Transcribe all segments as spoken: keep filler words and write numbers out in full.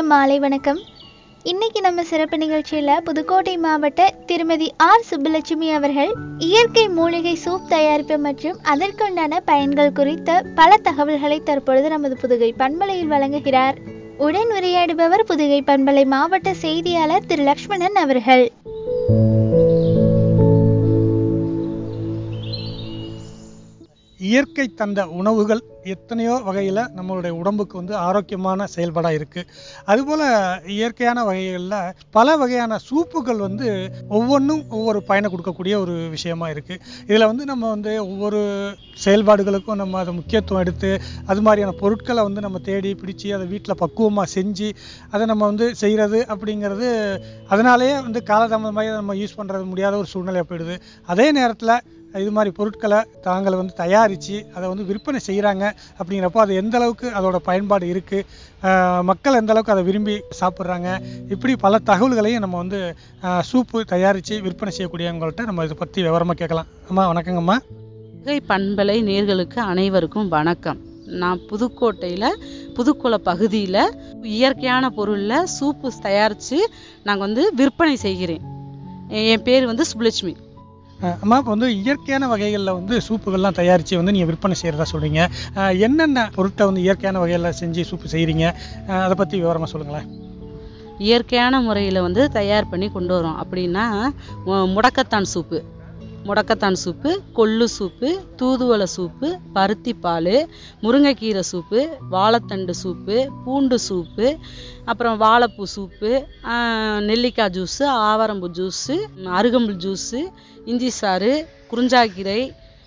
மாலை வணக்கம். இன்னைக்கு நம்ம சிறப்பு நிகழ்ச்சியில் புதுக்கோட்டை மாவட்ட திருமதி ஆர் சுப்புலட்சுமி அவர்கள் இயற்கை மூலிகை சூப் தயாரிப்பு மற்றும் அதற்குண்டான பயன்கள் குறித்த பல தகவல்களை தற்பொழுது நமது புதுகை பண்பலையில் வழங்குகிறார். உடன் உரையாடுபவர் புதுகை பண்பலை மாவட்ட செய்தியாளர் திரு லக்ஷ்மணன் அவர்கள். இயற்கை தந்த உணவுகள் எத்தனையோ வகையில் நம்மளுடைய உடம்புக்கு வந்து ஆரோக்கியமான செயல்பாடாக இருக்குது. அதுபோல் இயற்கையான வகைகளில் பல வகையான சூப்புகள் வந்து ஒவ்வொன்றும் ஒவ்வொரு பயனை கொடுக்கக்கூடிய ஒரு விஷயமா இருக்குது. இதில் வந்து நம்ம வந்து ஒவ்வொரு செயல்பாடுகளுக்கும் நம்ம அதை முக்கியத்துவம் எடுத்து அது மாதிரியான பொருட்களை வந்து நம்ம தேடி பிடிச்சி அதை வீட்டில் பக்குவமாக செஞ்சு அதை நம்ம வந்து செய்கிறது அப்படிங்கிறது அதனாலேயே வந்து காலதாமதமாக நம்ம யூஸ் பண்ணுறது முடியாத ஒரு சூழ்நிலையாக போயிடுது. அதே நேரத்தில் இது மாதிரி பொருட்களை தாங்களை வந்து தயாரித்து அதை வந்து விற்பனை செய்கிறாங்க அப்படிங்கிறப்போ அது எந்த அளவுக்கு அதோட பயன்பாடு இருக்குது, மக்கள் எந்த அளவுக்கு அதை விரும்பி சாப்பிட்றாங்க, இப்படி பல தகவல்களையும் நம்ம வந்து சூப்பு தயாரித்து விற்பனை செய்யக்கூடியவங்கள்ட்ட நம்ம இதை பற்றி விவரமாக கேட்கலாம். அம்மா வணக்கங்கம்மா. புதுகை பண்பலை நேயர்களுக்கு அனைவருக்கும் வணக்கம். நான் புதுக்கோட்டையில் புதுக்குள பகுதியில் இயற்கையான பொருளில் சூப்பு தயாரித்து நாங்கள் வந்து விற்பனை செய்கிறேன். என் பேர் வந்து சுப்புலட்சுமி. அம்மா, இப்போ வந்து இயற்கையான வகைகளில் வந்து சூப்புகள்லாம் தயாரித்து வந்து நீங்கள் விற்பனை செய்கிறதா சொல்கிறீங்க. என்னென்ன பொருட்களை வந்து இயற்கையான வகையில் செஞ்சு சூப்பு செய்கிறீங்க, அதை பற்றி விவரமாக சொல்லுங்களேன். இயற்கையான முறையில் வந்து தயார் பண்ணி கொண்டு வரோம் அப்படின்னா முடக்கத்தான் சூப்பு முடக்கத்தான் சூப்பு கொள்ளு சூப்பு, தூதுவளை சூப்பு, பருத்தி பால், முருங்கைக்கீரை சூப்பு, வாழைத்தண்டு சூப்பு, பூண்டு சூப்பு, அப்புறம் வாழைப்பூ சூப்பு, நெல்லிக்காய் ஜூஸு, ஆவாரம்பூ ஜூஸு, அருகம்புல் ஜூஸு, இஞ்சி சாறு, குறிஞ்சாக்கீரை,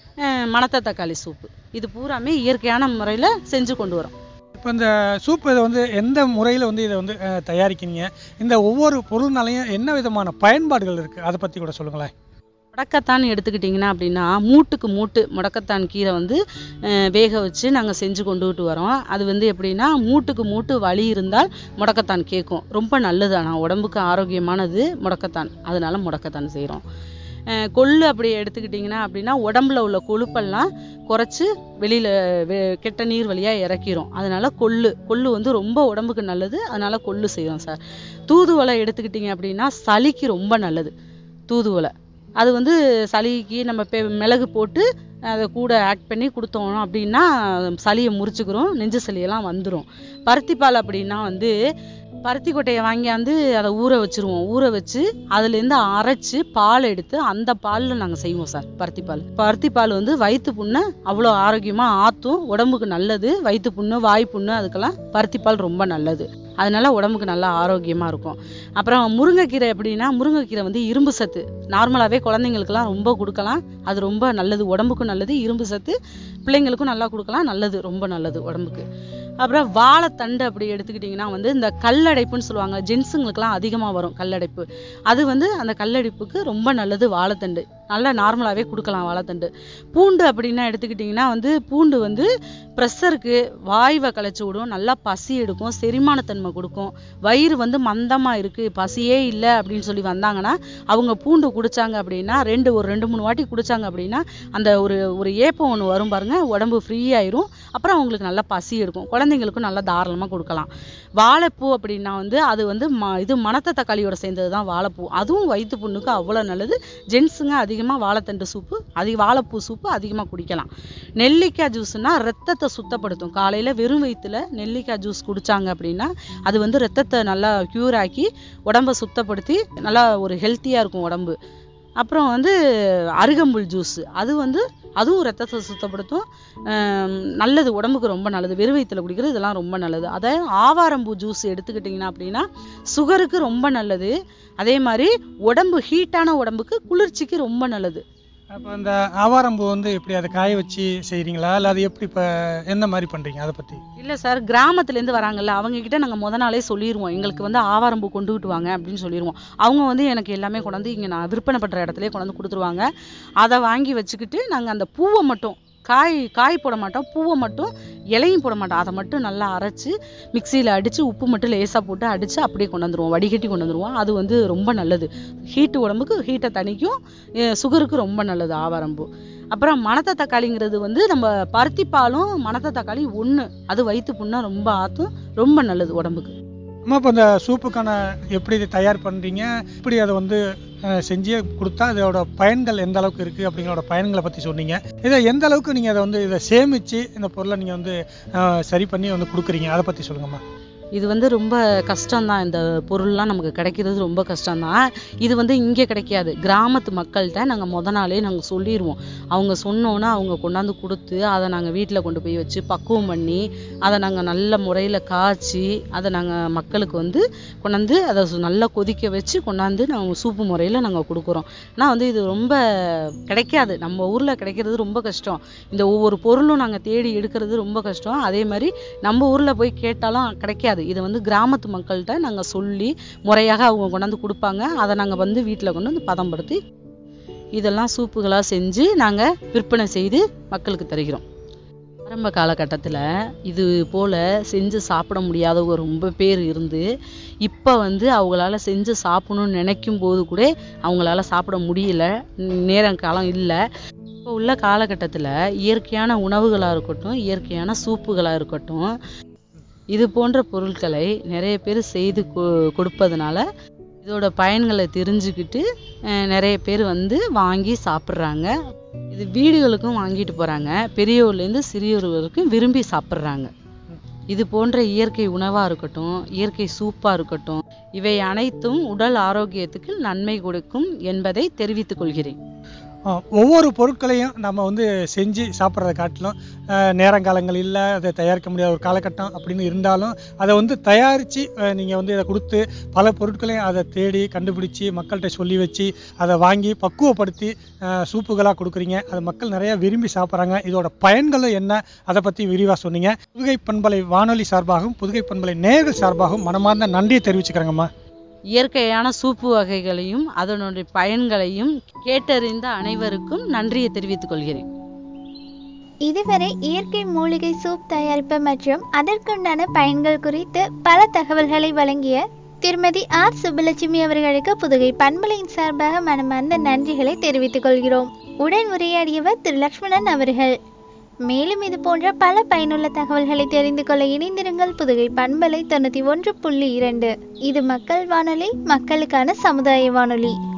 மணத்த தக்காளி சூப்பு, இது பூராமே இயற்கையான முறையில் செஞ்சு கொண்டு வரோம். இப்போ இந்த சூப்பு இதை வந்து எந்த முறையில் வந்து இதை வந்து தயாரிக்கிறீங்க, இந்த ஒவ்வொரு பொருள்னாலையும் என்ன விதமான பயன்பாடுகள் இருக்குது, அதை பற்றி கூட சொல்லுங்களேன். முடக்கத்தான் எடுத்துக்கிட்டிங்கன்னா அப்படின்னா மூட்டுக்கு மூட்டு முடக்கத்தான் கீரை வந்து வேக வச்சு நாங்கள் செஞ்சு கொண்டுகிட்டு வரோம். அது வந்து எப்படின்னா மூட்டுக்கு மூட்டு வலி இருந்தால் முடக்கத்தான் கேட்கும். ரொம்ப நல்லது, ஆனால் உடம்புக்கு ஆரோக்கியமானது முடக்கத்தான், அதனால முடக்கத்தான் செய்கிறோம். கொள்ளு அப்படி எடுத்துக்கிட்டிங்கன்னா அப்படின்னா உடம்புல உள்ள கொழுப்பெல்லாம் குறைச்சி வெளியில் கெட்ட நீர் வழியாக இறக்கிரும். அதனால கொள்ளு கொள்ளு வந்து ரொம்ப உடம்புக்கு நல்லது, அதனால கொள்ளு செய்கிறோம் சார். தூதுவளை எடுத்துக்கிட்டிங்க அப்படின்னா சளிக்கு ரொம்ப நல்லது. தூதுவளை அது வந்து சளிக்கு நம்ம பெ மிளகு போட்டு அதை கூட ஆட் பண்ணி கொடுத்தோம் அப்படின்னா சளியை முறிச்சுக்கிறோம், நெஞ்சு சளியெல்லாம் வந்துடும். பருத்திப்பால் அப்படின்னா வந்து பருத்தி கொட்டையை வாங்கியாந்து அதை ஊற வச்சுருவோம். ஊற வச்சு அதுலேருந்து அரைச்சி பால் எடுத்து அந்த பாலில் நாங்கள் செய்வோம் சார். பருத்தி பால் பருத்தி பால் வந்து வயிற்று புண்ணை அவ்வளோ ஆரோக்கியமாக ஆற்றும், உடம்புக்கு நல்லது. வயிற்று புண்ணு, வாய் புண்ணு, அதுக்கெல்லாம் பருத்தி பால் ரொம்ப நல்லது, அதனால உடம்புக்கு நல்லா ஆரோக்கியமாக இருக்கும். அப்புறம் முருங்கைக்கீரை எப்படின்னா முருங்கைக்கீரை வந்து இரும்பு சத்து, நார்மலாகவே குழந்தைங்களுக்கெல்லாம் ரொம்ப கொடுக்கலாம், அது ரொம்ப நல்லது, உடம்புக்கும் நல்லது. இரும்பு சத்து பிள்ளைங்களுக்கும் நல்லா கொடுக்கலாம், நல்லது, ரொம்ப நல்லது உடம்புக்கு. அப்புறம் வாழைத்தண்டு அப்படி எடுத்துக்கிட்டிங்கன்னா வந்து இந்த கல்லடைப்புன்னு சொல்லுவாங்க, ஜென்ஸுங்களுக்கெல்லாம் அதிகமாக வரும் கல்லடைப்பு. அது வந்து அந்த கல்லடைப்புக்கு ரொம்ப நல்லது வாழைத்தண்டு, நல்லா நார்மலாகவே கொடுக்கலாம் வாழைத்தண்டு. பூண்டு அப்படின்னா எடுத்துக்கிட்டிங்கன்னா வந்து பூண்டு வந்து ப்ரெஷருக்கு வாய்வை களைச்சி விடும், நல்லா பசி எடுக்கும், செரிமானத்தன்மை கொடுக்கும். வயிறு வந்து மந்தமாக இருக்குது, பசியே இல்லை அப்படின்னு சொல்லி வந்தாங்கன்னா அவங்க பூண்டு குடித்தாங்க அப்படின்னா ரெண்டு ஒரு ரெண்டு மூணு வாட்டி குடித்தாங்க அப்படின்னா அந்த ஒரு ஒரு ஏப்பம் ஒன்று வரும் பாருங்க, உடம்பு ஃப்ரீ ஆயிரும். அப்புறம் அவங்களுக்கு நல்லா பசி எடுக்கும், குழந்தைங்களுக்கும் நல்லா தாராளமாக கொடுக்கலாம். வாழைப்பூ அப்படின்னா வந்து அது வந்து ம இது மணத்த தக்காளியோட சேர்ந்தது தான் வாழைப்பூ, அதுவும் வயிற்று புண்ணுக்கு அவ்வளோ நல்லது. ஜென்ஸுங்க அதிகமாக வாழைத்தண்டு சூப்பு அதிக வாழைப்பூ சூப்பு அதிகமாக குடிக்கலாம். நெல்லிக்காய் ஜூஸ்னா ரத்தத்தை சுத்தப்படுத்தும். காலையில் வெறும் வயிற்றுல நெல்லிக்காய் ஜூஸ் குடித்தாங்க அப்படின்னா அது வந்து ரத்தத்தை நல்லா க்யூர் ஆக்கி உடம்பை சுத்தப்படுத்தி நல்லா ஒரு ஹெல்த்தியாக இருக்கும் உடம்பு. அப்புறம் வந்து அருகம்புல் ஜூஸ், அது வந்து அதுவும் ரத்தத்தை சுத்தப்படுத்தும், நல்லது, உடம்புக்கு ரொம்ப நல்லது. வெறும் வயிற்றுல குடிக்கிறது இதெல்லாம் ரொம்ப நல்லது. அதை ஆவாரம்பூ ஜூஸ் எடுத்துக்கிட்டிங்கன்னா அப்படின்னா சுகருக்கு ரொம்ப நல்லது. அதே மாதிரி உடம்பு ஹீட்டான உடம்புக்கு குளிர்ச்சிக்கு ரொம்ப நல்லது. அப்போ இந்த ஆவாரம்பூ வந்து எப்படி அதை காய வச்சு செய்கிறீங்களா, இல்லை அது எப்படி இப்போ எந்த மாதிரி பண்ணுறீங்க, அதை பற்றி? இல்லை சார், கிராமத்துலேருந்து வராங்கல்ல அவங்கக்கிட்ட நாங்கள் முத நாளே சொல்லிடுவோம், எங்களுக்கு வந்து ஆவாரம்பூ கொண்டுகிட்டு வாங்க அப்படின்னு சொல்லிடுவோம். அவங்க வந்து எனக்கு எல்லாமே கொண்டாந்து இங்கே நான் விற்பனை பண்ணுற இடத்துலேயே கொண்டாந்து கொடுத்துருவாங்க. அதை வாங்கி வச்சுக்கிட்டு நாங்கள் அந்த பூவை மட்டும் காய் காய் போட மாட்டோம், பூவை மட்டும் இலையும் போட மாட்டோம், அதை மட்டும் நல்லா அரைச்சி மிக்சியில் அடித்து உப்பு மட்டும் லேசாக போட்டு அடித்து அப்படியே கொண்டு வந்துடுவோம், வடிகட்டி கொண்டு வந்துடுவோம். அது வந்து ரொம்ப நல்லது, ஹீட்டு உடம்புக்கு ஹீட்டை தணிக்கும், சுகருக்கு ரொம்ப நல்லது ஆவாரம்பூ. அப்புறம் மணத்த தக்காளிங்கிறது வந்து நம்ம பருத்தி பாலும் மணத்த தக்காளி ஒன்று, அது வயிற்று புண்ணை ரொம்ப ஆற்றும், ரொம்ப நல்லது உடம்புக்கு. அம்மா இப்போ இந்த சூப்புக்கான எப்படி இது தயார் பண்ணுறீங்க, இப்படி அதை வந்து அஹ், செஞ்சு கொடுத்தா இதோட பயன்கள் எந்த அளவுக்கு இருக்குது அப்படிங்கிறோட பயன்களை பற்றி சொன்னீங்க. இதை எந்த அளவுக்கு நீங்கள் அதை வந்து இதை சேமித்து இந்த பொருளை நீங்கள் வந்து அஹ், சரி பண்ணி வந்து கொடுக்குறீங்க, அதை பற்றி சொல்லுங்கம்மா. இது வந்து ரொம்ப கஷ்டம்தான். இந்த பொருள்லாம் நமக்கு கிடைக்கிறது ரொம்ப கஷ்டம்தான். இது வந்து இங்கே கிடைக்காது. கிராமத்து மக்கள்கிட்ட நாங்கள் முத நாளே நாங்கள் சொல்லிடுவோம். அவங்க சொன்னோன்னா அவங்க கொண்டாந்து கொடுத்து அதை நாங்கள் வீட்டில் கொண்டு போய் வச்சு பக்குவம் பண்ணி அதை நாங்கள் நல்ல முறையில் காய்ச்சி அதை நாங்கள் மக்களுக்கு வந்து கொண்டாந்து அதை சு- நல்லா கொதிக்க வச்சு கொண்டாந்து நாங்கள் சூப்பு முறையில் நாங்கள் கொடுக்குறோம். ஆனால் வந்து இது ரொம்ப கிடைக்காது. நம்ம ஊரில் கிடைக்கிறது ரொம்ப கஷ்டம். இந்த ஒவ்வொரு பொருளும் நாங்கள் தேடி எடுக்கிறது ரொம்ப கஷ்டம். அதே மாதிரி நம்ம ஊரில் போய் கேட்டாலும் கிடைக்காது. இதை வந்து கிராமத்து மக்கள்கிட்ட நாங்கள் சொல்லி முறையாக அவங்க கொண்டாந்து கொடுப்பாங்க. அதை நாங்கள் வந்து வீட்டில் கொண்டு வந்து பதம்படுத்தி இதெல்லாம் சூப்புகளாக செஞ்சு நாங்கள் விற்பனை செய்து மக்களுக்கு தருகிறோம். ஆரம்ப காலகட்டத்தில் இது போல் செஞ்சு சாப்பிட முடியாதவங்க ரொம்ப பேர் இருந்து இப்போ வந்து அவங்களால செஞ்சு சாப்பிடணும்னு நினைக்கும் போது கூட அவங்களால சாப்பிட முடியல. நேரம் காலம் இல்லை. இப்போ உள்ள காலகட்டத்தில் இயற்கையான உணவுகளாக இருக்கட்டும், இயற்கையான சூப்புகளாக இருக்கட்டும், இது போன்ற பொருட்களை நிறைய பேர் செய்து கொ- கொடுப்பதனால இதோட பயன்களை தெரிஞ்சுக்கிட்டு அஹ், நிறைய பேர் வந்து வாங்கி சாப்பிட்றாங்க. இது வீடுகளுக்கும் வாங்கிட்டு போகிறாங்க. பெரியவர்லேருந்து சிறியோர் வரைக்கும் விரும்பி சாப்பிட்றாங்க. இது போன்ற இயற்கை உணவாக இருக்கட்டும், இயற்கை சூப்பாக இருக்கட்டும், இவை அனைத்தும் உடல் ஆரோக்கியத்துக்கு நன்மை கொடுக்கும் என்பதை தெரிவித்துக் கொள்கிறேன். ஆ, ஒவ்வொரு பொருட்களையும் நம்ம வந்து செஞ்சு சாப்பிட்றத காட்டிலும் அஹ், நேரங்காலங்கள் இல்லை, அதை தயாரிக்க முடியாத ஒரு காலகட்டம் அப்படின்னு இருந்தாலும் அதை வந்து தயாரித்து நீங்கள் வந்து இதை கொடுத்து பல பொருட்களையும் அதை தேடி கண்டுபிடிச்சி மக்கள்கிட்ட சொல்லி வச்சு அதை வாங்கி பக்குவப்படுத்தி அஹ், சூப்புகளாக கொடுக்குறீங்க. அதை மக்கள் நிறையா விரும்பி சாப்பிட்றாங்க. இதோட பயன்கள் என்ன, அதை பற்றி விரிவாக சொன்னீங்க. புதுகை பண்பலை வானொலி சார்பாகவும் புதுகை பண்பலை நேயர்கள் சார்பாகவும் மனமார்ந்த நன்றியை தெரிவிச்சுக்கிறேங்கம்மா. இயற்கையான சூப்பு வகைகளையும் அதனுடைய பயன்களையும் கேட்டறிந்த அனைவருக்கும் நன்றியை தெரிவித்துக் கொள்கிறேன். இதுவரை இயற்கை மூலிகை சூப் தயாரிப்பு மற்றும் அதற்குண்டான பயன்கள் குறித்து பல தகவல்களை வழங்கிய திருமதி ஆர் சுப்புலட்சுமி அவர்களுக்கு புதுகை பண்பலையின் சார்பாக மனமார்ந்த நன்றிகளை தெரிவித்துக் கொள்கிறோம். உடன் உரையாடியவர் திரு லக்ஷ்மணன் அவர்கள். மேலும் இது போன்ற பல பயனுள்ள தகவல்களை தெரிந்து கொள்ள இணைந்திருங்கள் புதுகை பண்பலை தொண்ணூற்றி ஒன்று புள்ளி இரண்டு. இது மக்கள் வானொலி, மக்களுக்கான சமுதாய வானொலி.